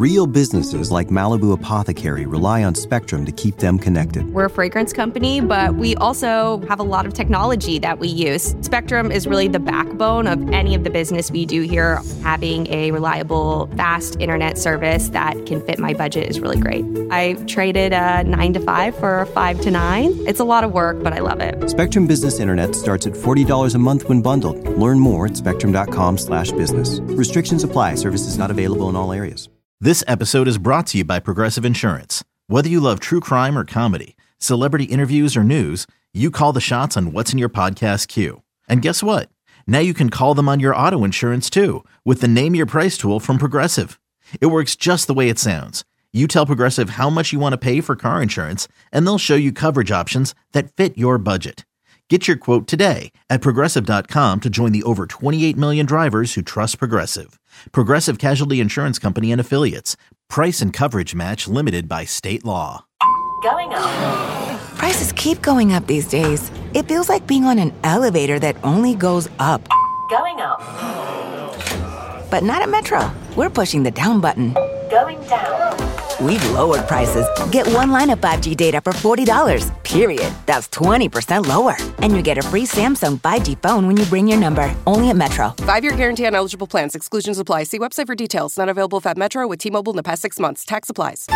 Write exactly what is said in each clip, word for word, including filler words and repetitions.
Real businesses like Malibu Apothecary rely on Spectrum to keep them connected. We're a fragrance company, but we also have a lot of technology that we use. Spectrum is really the backbone of any of the business we do here. Having a reliable, fast internet service that can fit my budget is really great. I traded a nine to five for a five to nine. It's a lot of work, but I love it. Spectrum Business Internet starts at forty dollars a month when bundled. Learn more at spectrum.com slash business. Restrictions apply. Services not available in all areas. This episode is brought to you by Progressive Insurance. Whether you love true crime or comedy, celebrity interviews or news, you call the shots on what's in your podcast queue. And guess what? Now you can call them on your auto insurance too with the Name Your Price tool from Progressive. It works just the way it sounds. You tell Progressive how much you want to pay for car insurance, and they'll show you coverage options that fit your budget. Get your quote today at Progressive dot com to join the over twenty-eight million drivers who trust Progressive. Progressive Casualty Insurance Company and Affiliates. Price and coverage match limited by state law. Going up. Prices keep going up these days. It feels like being on an elevator that only goes up. Going up. But not at Metro. We're pushing the down button. Going down. We've lowered prices. Get one line of five G data for forty dollars, period. That's twenty percent lower. And you get a free Samsung five G phone when you bring your number. Only at Metro. Five-year guarantee on eligible plans. Exclusions apply. See website for details. Not available at Metro with T-Mobile in the past six months. Tax applies.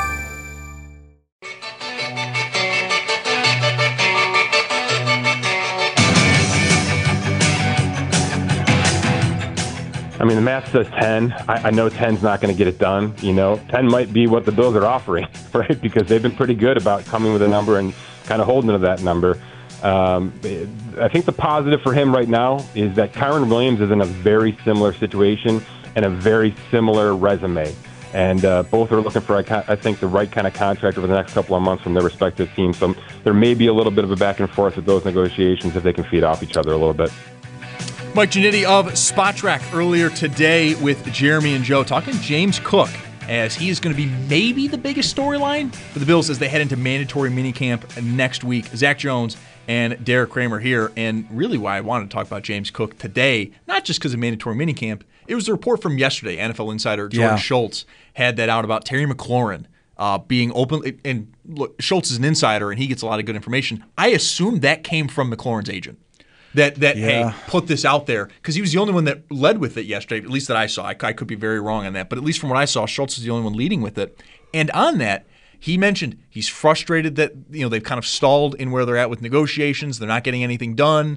I mean, the math says ten. I, I know ten's not going to get it done. You know, ten might be what the Bills are offering, right? Because they've been pretty good about coming with a number and kind of holding to that number. Um, I think the positive for him right now is that Kyren Williams is in a very similar situation and a very similar resume. And uh, both are looking for, I think, the right kind of contract over the next couple of months from their respective teams. So there may be a little bit of a back and forth with those negotiations if they can feed off each other a little bit. Mike Ginnitti of Spotrac earlier today with Jeremy and Joe talking James Cook, as he is going to be maybe the biggest storyline for the Bills as they head into mandatory minicamp next week. Zach Jones and Derek Kramer here, and really why I wanted to talk about James Cook today, not just because of mandatory minicamp. It was a report from yesterday. N F L insider Jordan yeah. Schultz had that out about Terry McLaurin uh, being open. And look, Schultz is an insider, and he gets a lot of good information. I assume that came from McLaurin's agent. That, that yeah. hey, put this out there. Because he was the only one that led with it yesterday, at least that I saw. I, I could be very wrong on that. But at least from what I saw, Schultz is the only one leading with it. And on that, he mentioned he's frustrated that you know they've kind of stalled in where they're at with negotiations. They're not getting anything done.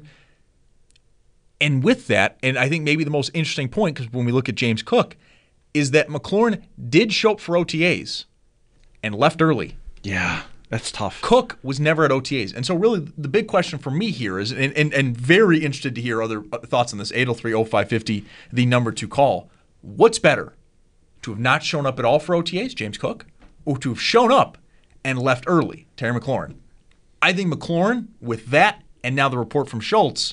And with that, and I think maybe the most interesting point, because when we look at James Cook, is that McLaurin did show up for O T As and left early. Yeah. That's tough. Cook was never at O T As. And so really the big question for me here is, and, and, and very interested to hear other thoughts on this, eight oh three oh five five oh, the number to call. What's better, to have not shown up at all for O T As, James Cook, or to have shown up and left early, Terry McLaurin? I think McLaurin, with that, and now the report from Schultz,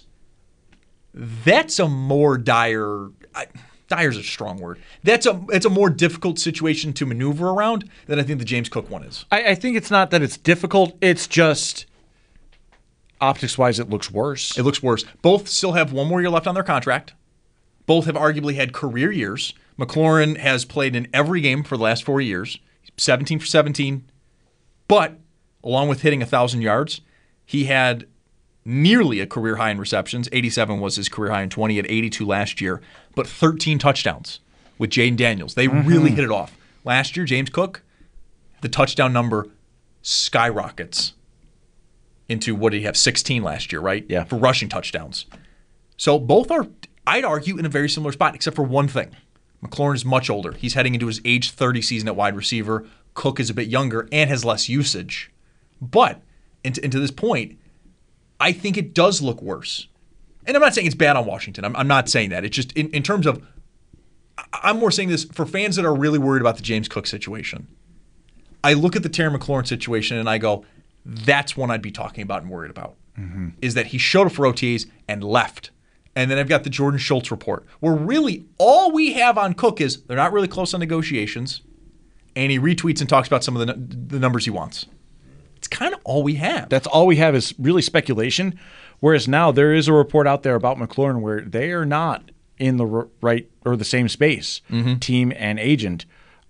that's a more dire... I, dire is a strong word. That's a it's a more difficult situation to maneuver around than I think the James Cook one is. I, I think it's not that it's difficult. It's just optics-wise, it looks worse. It looks worse. Both still have one more year left on their contract. Both have arguably had career years. McLaurin has played in every game for the last four years, seventeen for seventeen. But along with hitting one thousand yards, he had nearly a career high in receptions. eighty-seven was his career high in twenty, at eighty-two last year, but thirteen touchdowns with Jaden Daniels. They mm-hmm. really hit it off. Last year, James Cook, the touchdown number skyrockets into, what did he have, sixteen last year, right? Yeah. For rushing touchdowns. So both are, I'd argue, in a very similar spot, except for one thing. McLaurin is much older. He's heading into his age thirty season at wide receiver. Cook is a bit younger and has less usage. But, and to, and to this point, I think it does look worse. And I'm not saying it's bad on Washington. I'm, I'm not saying that. It's just in, in terms of, I'm more saying this for fans that are really worried about the James Cook situation. I look at the Terry McLaurin situation and I go, that's one I'd be talking about and worried about. Mm-hmm. Is that he showed up for O T As and left. And then I've got the Jordan Schultz report, where really all we have on Cook is they're not really close on negotiations, and he retweets and talks about some of the, the numbers he wants. It's kind of all we have. That's all we have is really speculation, whereas now there is a report out there about McLaurin where they are not in the right or the same space, mm-hmm. team and agent.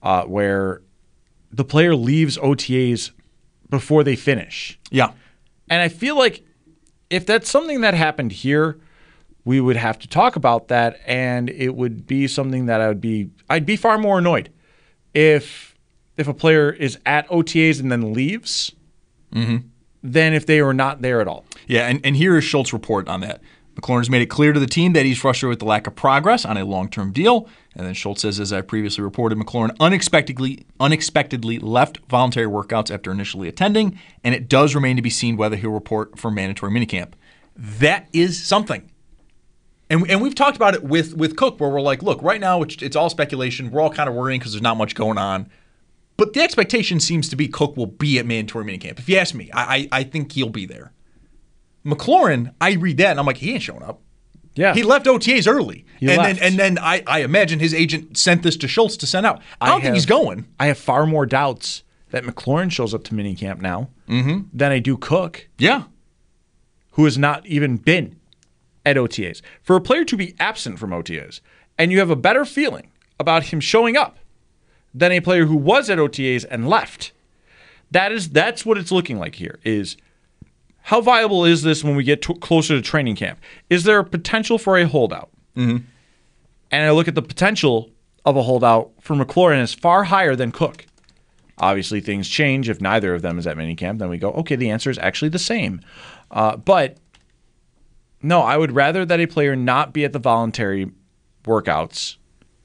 uh, where the player leaves O T As before they finish. Yeah. And I feel like if that's something that happened here, we would have to talk about that, and it would be something that I would be I'd be far more annoyed if if a player is at O T As and then leaves mm-hmm. than if they were not there at all. Yeah, and, and here is Schultz' report on that. McLaurin has made it clear to the team that he's frustrated with the lack of progress on a long-term deal. And then Schultz says, as I previously reported, McLaurin unexpectedly unexpectedly left voluntary workouts after initially attending, and it does remain to be seen whether he'll report for mandatory minicamp. That is something. And, and we've talked about it with, with Cook, where we're like, look, right now it's, it's all speculation. We're all kind of worrying because there's not much going on. But the expectation seems to be Cook will be at mandatory minicamp. If you ask me, I, I, I think he'll be there. McLaurin, I read that and I'm like, he ain't showing up. Yeah. He left O T As early. He and left. then and then I, I imagine his agent sent this to Schultz to send out. I don't I think have, he's going. I have far more doubts that McLaurin shows up to minicamp now mm-hmm. than I do Cook. Yeah. Who has not even been at O T As. For a player to be absent from O T As, and you have a better feeling about him showing up than a player who was at O T As and left, that is that's what it's looking like here, is how viable is this when we get to, closer to training camp? Is there a potential for a holdout? Mm-hmm. And I look at the potential of a holdout for McLaurin is far higher than Cook. Obviously, things change. If neither of them is at minicamp, then we go, okay, the answer is actually the same. Uh, but no, I would rather that a player not be at the voluntary workouts.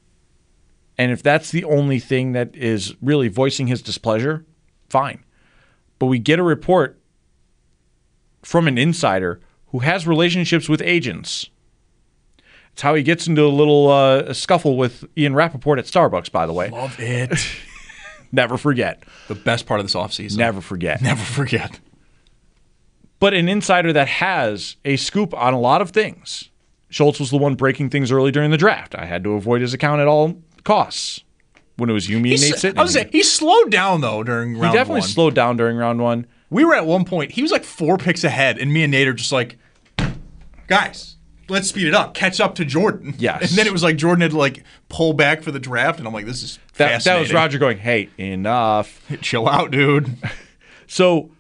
And if that's the only thing that is really voicing his displeasure, fine. But we get a report from an insider who has relationships with agents. It's how he gets into a little uh, scuffle with Ian Rappaport at Starbucks, by the way. Love it. Never forget. The best part of this offseason. Never forget. Never forget. But an insider that has a scoop on a lot of things. Schultz was the one breaking things early during the draft. I had to avoid his account at all costs when it was you, me, and Nate sitting. I was saying, he slowed down, though, during round one. He definitely one. slowed down during round one. We were at one point, he was like four picks ahead, and me and Nate are just like, guys, let's speed it up. Catch up to Jordan. Yes. And then it was like Jordan had to like pull back for the draft, and I'm like, this is that, fascinating. that was Roger going, hey, enough. Chill out, dude. So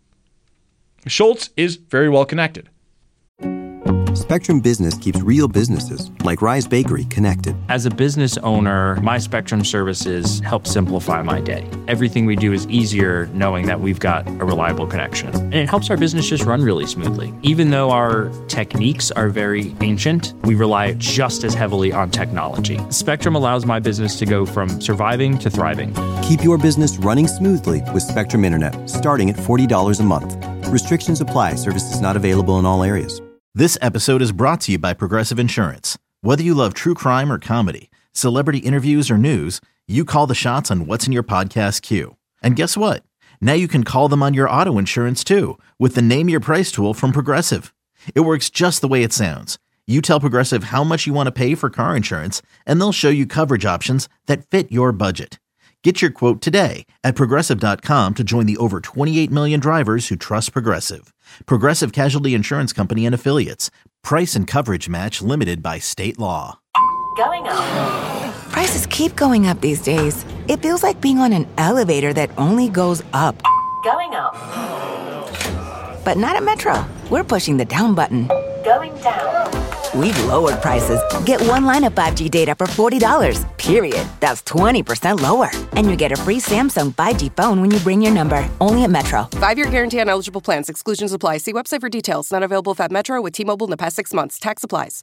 Schultz is very well connected. Spectrum Business keeps real businesses, like Rise Bakery, connected. As a business owner, my Spectrum services help simplify my day. Everything we do is easier knowing that we've got a reliable connection. And it helps our business just run really smoothly. Even though our techniques are very ancient, we rely just as heavily on technology. Spectrum allows my business to go from surviving to thriving. Keep your business running smoothly with Spectrum Internet, starting at forty dollars a month. Restrictions apply. Services not available in all areas. This episode is brought to you by Progressive Insurance. Whether you love true crime or comedy, celebrity interviews or news, you call the shots on what's in your podcast queue. And guess what? Now you can call them on your auto insurance too with the Name Your Price tool from Progressive. It works just the way it sounds. You tell Progressive how much you want to pay for car insurance, and they'll show you coverage options that fit your budget. Get your quote today at Progressive dot com to join the over twenty-eight million drivers who trust Progressive. Progressive Casualty Insurance Company and Affiliates. Price and coverage match limited by state law. Going up. Prices keep going up these days. It feels like being on an elevator that only goes up. Going up. But not at Metro. We're pushing the down button. Going down. We've lowered prices. Get one line of five G data for forty dollars, period. That's twenty percent lower. And you get a free Samsung five G phone when you bring your number. Only at Metro. Five-year guarantee on eligible plans. Exclusions apply. See website for details. Not available if at Metro with T-Mobile in the past six months. Tax applies.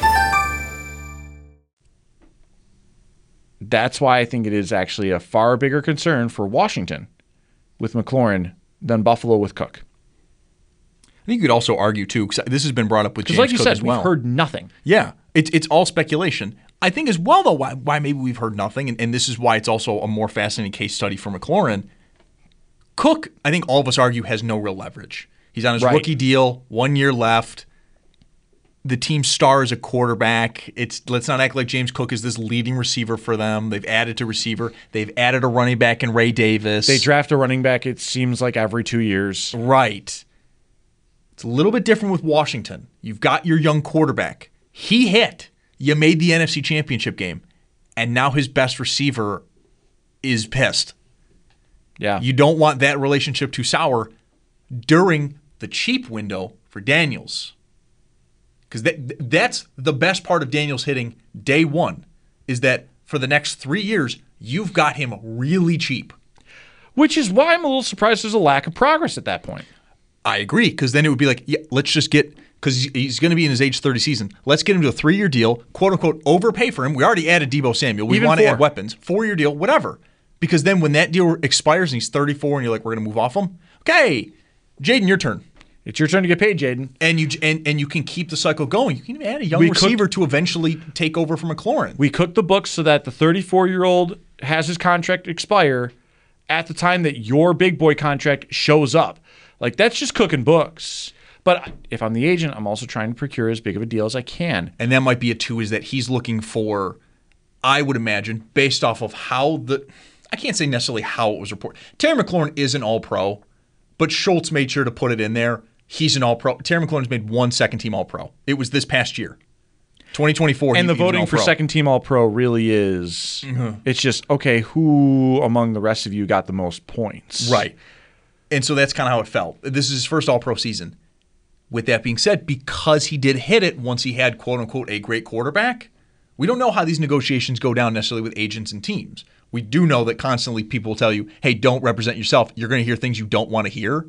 That's why I think it is actually a far bigger concern for Washington with McLaurin than Buffalo with Cook. I think you could also argue, too, because this has been brought up with James like you Cook said, as well. We've heard nothing. Yeah, it's it's all speculation. I think as well, though, why, why maybe we've heard nothing, and, and this is why it's also a more fascinating case study for McLaurin. Cook, I think all of us argue, has no real leverage. He's on his Right. rookie deal, one year left. The team's star is a quarterback. It's let's not act like James Cook is this leading receiver for them. They've added to receiver. They've added a running back in Ray Davis. They draft a running back, it seems like every two years. Right. It's a little bit different with Washington. You've got your young quarterback. He hit. You made the N F C Championship game. And now his best receiver is pissed. Yeah. You don't want that relationship to sour during the cheap window for Daniels. Because that, that's the best part of Daniels hitting day one, is that for the next three years, you've got him really cheap. Which is why I'm a little surprised there's a lack of progress at that point. I agree, because then it would be like, yeah, let's just get, because he's going to be in his age thirty season, let's get him to a three-year deal, quote-unquote, overpay for him. We already added Deebo Samuel. We Even want to four. add weapons. Four-year deal, whatever. Because then when that deal expires and he's thirty-four and you're like, we're going to move off him, okay, Jaden, your turn. It's your turn to get paid, Jaden. And you and, and you can keep the cycle going. You can even add a young We receiver cooked- to eventually take over from McLaurin. We cooked the books so that the thirty-four-year-old has his contract expire at the time that your big boy contract shows up. Like, that's just cooking books. But if I'm the agent, I'm also trying to procure as big of a deal as I can. And that might be it too, is that he's looking for, I would imagine, based off of how the, I can't say necessarily how it was reported. Terry McLaurin is an all-pro, but Schultz made sure to put it in there. He's an all-pro. Terry McLaurin's made one second-team all-pro. It was this past year. twenty twenty-four. And he, the he was an voting for all-pro. second-team All-Pro really is, Mhm. it's just, okay, who among the rest of you got the most points? Right. And so that's kind of how it felt. This is his first all-pro season. With that being said, because he did hit it once he had, quote-unquote, a great quarterback, we don't know how these negotiations go down necessarily with agents and teams. We do know that constantly people will tell you, hey, don't represent yourself. You're going to hear things you don't want to hear.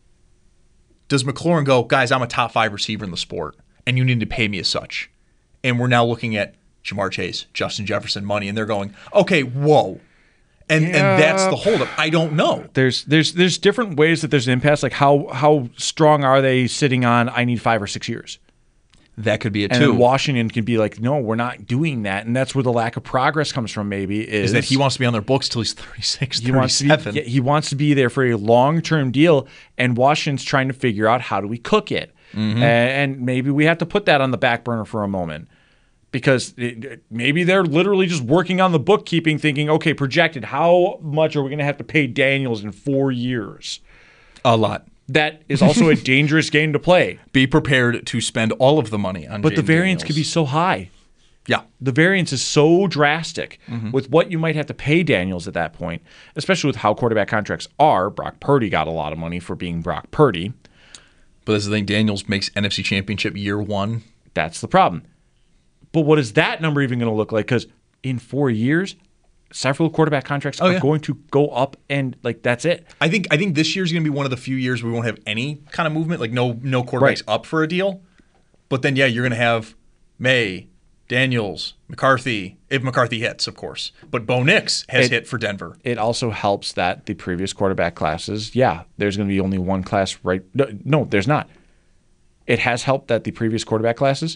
Does McLaurin go, guys, I'm a top five receiver in the sport, and you need to pay me as such? And we're now looking at Jamar Chase, Justin Jefferson money, and they're going, okay, whoa. And and that's the holdup. I don't know. There's there's there's different ways that there's an impasse. Like how how strong are they sitting on? I need five or six years. That could be it and too. then Washington can be like, no, we're not doing that, and that's where the lack of progress comes from. Maybe is, Is that he wants to be on their books till he's thirty-six, he wants to thirty-seven. be, yeah, he wants to be there for a long term deal, and Washington's trying to figure out how do we cook it, Mhm. and, and maybe we have to put that on the back burner for a moment. Because it, maybe they're literally just working on the bookkeeping, thinking, okay, projected, how much are we going to have to pay Daniels in four years? A lot. That is also a dangerous game to play. Be prepared to spend all of the money on But the Jaden variance Daniels. could be so high. Yeah. The variance is so drastic Mhm. with what you might have to pay Daniels at that point, especially with how quarterback contracts are. Brock Purdy got a lot of money for being Brock Purdy. But that's the thing, Daniels makes N F C Championship year one. That's the problem. But what is that number even going to look like? Because in four years, several quarterback contracts Oh, are yeah. going to go up, and like that's it. I think I think this year's going to be one of the few years where we won't have any kind of movement, like no no quarterbacks Right. up for a deal. But then, yeah, you're going to have May, Daniels, McCarthy, if McCarthy hits, of course. But Bo Nix has It- hit for Denver. It also helps that the previous quarterback classes, yeah, there's going to be only one class, right? No, no, there's not. It has helped that the previous quarterback classes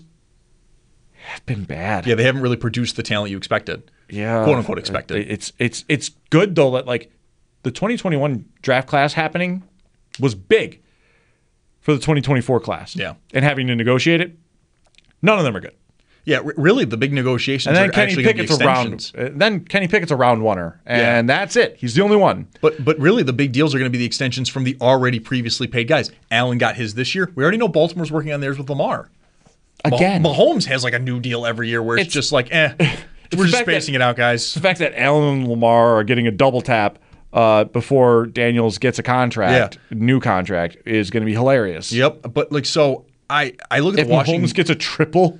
have been bad. Yeah, they haven't really produced the talent you expected. Yeah, Quote unquote expected. It's it's it's good though that like the twenty twenty-one draft class happening was big for the twenty twenty-four class. Yeah. And having to negotiate it, none of them are good. Yeah, r- really, the big negotiations And then are Kenny actually going to be Pickett's a round. extensions. uh, Then Kenny Pickett's a round oneer, Yeah. and that's it. He's the only one. But but really, the big deals are going to be the extensions from the already previously paid guys. Allen got his this year. We already know Baltimore's working on theirs with Lamar. Mah- Again. Mahomes has like a new deal every year where it's, It's- just like, eh, we're the just fact that- spacing it out, guys. The fact that Allen and Lamar are getting a double tap uh, before Daniels gets a contract, new contract, is going to be hilarious. Yep. But like, so I I look at If the Washington. Mahomes gets a triple,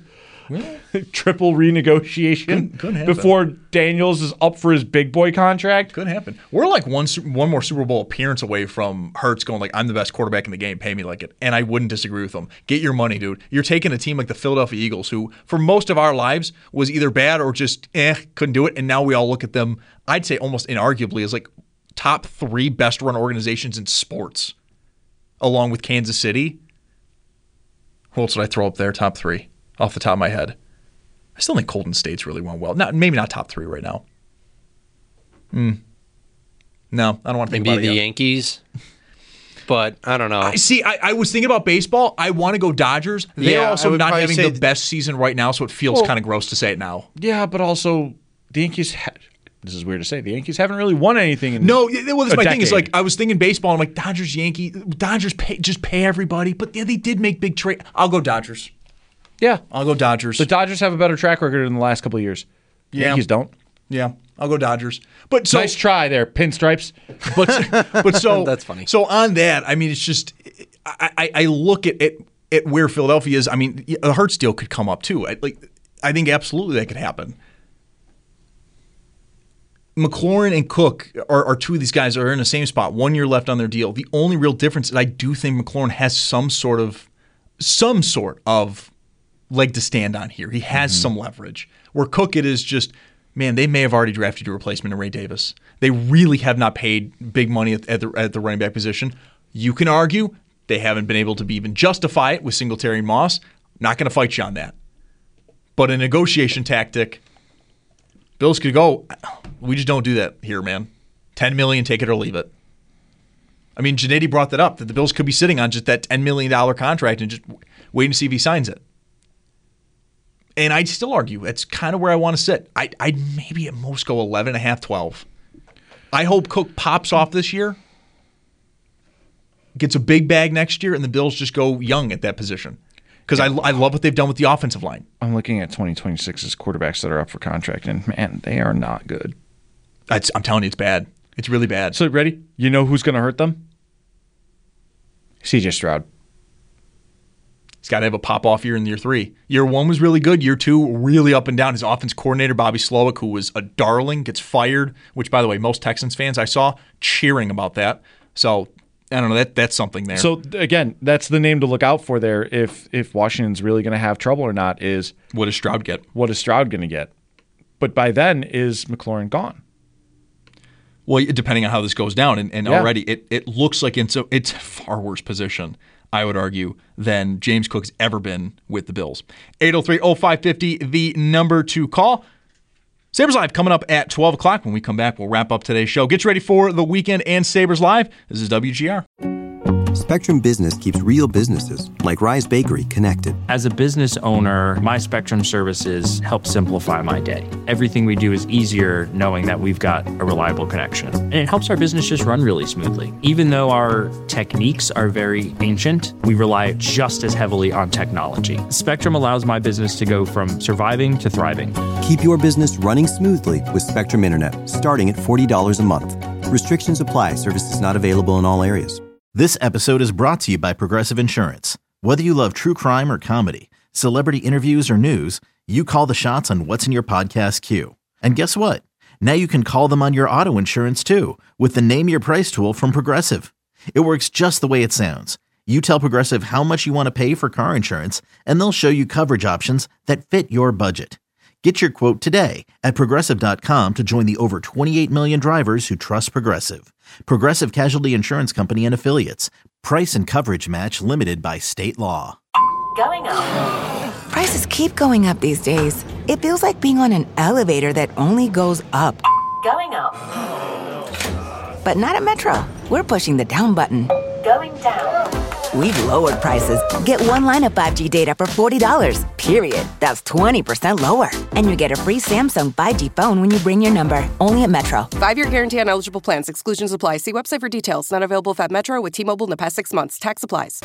triple renegotiation Couldn't- couldn't happen. before Daniels is up for his big boy contract, Could happen. We're like one Su- one more Super Bowl appearance away from Hurts going like, I'm the best quarterback in the game. Pay me like it. And I wouldn't disagree with him. Get your money, dude. You're taking a team like the Philadelphia Eagles, who for most of our lives was either bad or just eh, couldn't do it. And now we all look at them, I'd say almost inarguably, as like top three best run organizations in sports, along with Kansas City. Who else would I throw up there? Top three off the top of my head. I still think Golden State's really went well. Not maybe not top three right now. Hmm. No, I don't want to think Maybe about the it yet. Yankees, but I don't know. I see. I, I was thinking about baseball. I want to go Dodgers. They're Yeah, I also would not probably having say the th- best season right now, so it feels Well- kind of gross to say it now. yeah, but also the Yankees. Ha- this is weird to say. The Yankees haven't really won anything. In No, yeah, well, that's a my thing. Is decade. like I was thinking baseball. I'm like Dodgers, Yankee, Dodgers. Pay, just pay everybody. But yeah, they did make big trade. I'll go Dodgers. yeah, I'll go Dodgers. the Dodgers have a better track record in the last couple of years. The Yeah. Yankees don't. Yeah, I'll go Dodgers. But so nice try there, pinstripes. But but so That's funny. So on that, I mean, it's just I, I, I look at, at at where Philadelphia is. I mean, the Hurts deal could come up too. I, like I think absolutely that could happen. McLaurin and Cook are, are two of these guys that are in the same spot. One year left on their deal. The only real difference is I do think McLaurin has some sort of some sort of leg to stand on here. He has mm-hmm. some leverage. Where Cook, it is just, man, they may have already drafted a replacement in Ray Davis. They really have not paid big money at, at, the, at the running back position. You can argue they haven't been able to be even justify it with Singletary and Moss. Not going to fight you on that. But a negotiation tactic, Bills could go, we just don't do that here, man. ten million dollars, take it or leave it. I mean, Janetti brought that up, that the Bills could be sitting on just that ten million dollars contract and just waiting to see if he signs it. And I'd still argue that's kind of where I want to sit. I, I'd maybe at most go eleven and a half, twelve. I hope Cook pops off this year, gets a big bag next year, and the Bills just go young at that position. Because I, I love what they've done with the offensive line. I'm looking at twenty twenty-six's quarterbacks that are up for contract, and man, they are not good. It's, I'm telling you, it's bad. It's really bad. So, ready? You know who's going to hurt them? C J Stroud. He's got to have a pop-off year in year three. Year one was really good. Year two, really up and down. His offense coordinator, Bobby Slowick, who was a darling, gets fired, which, by the way, most Texans fans I saw cheering about that. So, I don't know. That That's something there. So, again, that's the name to look out for there if if Washington's really going to have trouble or not is what does Stroud get? What is Stroud going to get? But by then, is McLaurin gone? Well, depending on how this goes down. And, and yeah. already it, it looks like it's a, it's a far worse position, I would argue, than James Cook's ever been with the Bills. eight oh three oh five five oh, the number to call. Sabres Live coming up at twelve o'clock. When we come back, we'll wrap up today's show. Get you ready for the weekend and Sabres Live. This is W G R. Spectrum Business keeps real businesses, like Rise Bakery, connected. As a business owner, my Spectrum services help simplify my day. Everything we do is easier knowing that we've got a reliable connection. And it helps our business just run really smoothly. Even though our techniques are very ancient, we rely just as heavily on technology. Spectrum allows my business to go from surviving to thriving. Keep your business running smoothly with Spectrum Internet, starting at forty dollars a month. Restrictions apply. Services not available in all areas. This episode is brought to you by Progressive Insurance. Whether you love true crime or comedy, celebrity interviews or news, you call the shots on what's in your podcast queue. And guess what? Now you can call them on your auto insurance too with the Name Your Price tool from Progressive. It works just the way it sounds. You tell Progressive how much you want to pay for car insurance, and they'll show you coverage options that fit your budget. Get your quote today at Progressive dot com to join the over twenty-eight million drivers who trust Progressive. Progressive Casualty Insurance Company and Affiliates. Price and coverage match limited by state law. Going up. Prices keep going up these days. It feels like being on an elevator that only goes up. Going up. But not at Metro. We're pushing the down button. Going down. We've lowered prices. Get one line of five G data for forty dollars, period. That's twenty percent lower. And you get a free Samsung five G phone when you bring your number. Only at Metro. Five-year guarantee on eligible plans. Exclusions apply. See website for details. Not available if at Metro with T-Mobile in the past six months. Tax applies.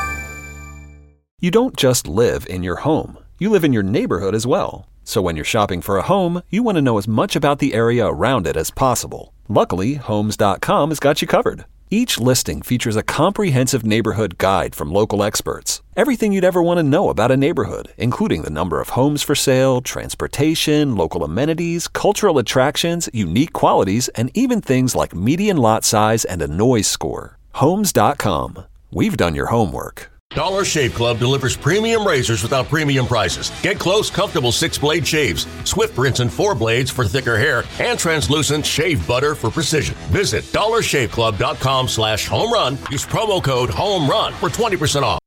You don't just live in your home. You live in your neighborhood as well. So when you're shopping for a home, you want to know as much about the area around it as possible. Luckily, Homes dot com has got you covered. Each listing features a comprehensive neighborhood guide from local experts. Everything you'd ever want to know about a neighborhood, including the number of homes for sale, transportation, local amenities, cultural attractions, unique qualities, and even things like median lot size and a noise score. Homes dot com. We've done your homework. Dollar Shave Club delivers premium razors without premium prices. Get close, comfortable six-blade shaves, Swift rinse and four blades for thicker hair, and translucent shave butter for precision. Visit dollar shave club dot com slash home run. Use promo code HOME RUN for twenty percent off.